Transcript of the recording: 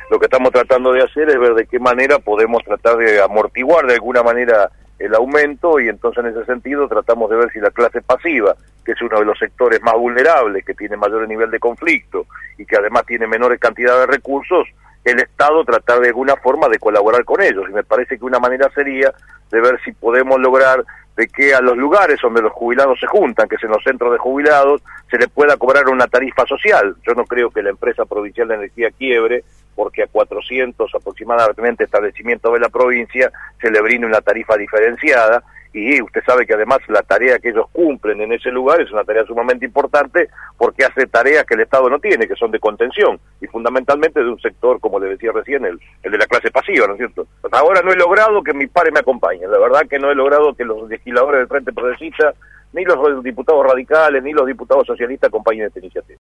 lo que estamos tratando de hacer es ver de qué manera podemos tratar de amortiguar de alguna manera el aumento, y entonces en ese sentido tratamos de ver si la clase pasiva, que es uno de los sectores más vulnerables, que tiene mayor nivel de conflicto y que además tiene menores cantidades de recursos, el Estado tratar de alguna forma de colaborar con ellos. Y me parece que una manera sería de ver si podemos lograr de que a los lugares donde los jubilados se juntan, que es en los centros de jubilados, se les pueda cobrar una tarifa social. Yo no creo que la empresa provincial de energía quiebre, porque a 400 aproximadamente establecimientos de la provincia se le brinde una tarifa diferenciada, y usted sabe que además la tarea que ellos cumplen en ese lugar es una tarea sumamente importante, porque hace tareas que el Estado no tiene, que son de contención, y fundamentalmente de un sector, como le decía recién, el de la clase pasiva, ¿no es cierto? Hasta ahora no he logrado que mis pares me acompañen, la verdad que no he logrado que los legisladores del Frente Progresista, ni los diputados radicales, ni los diputados socialistas acompañen esta iniciativa.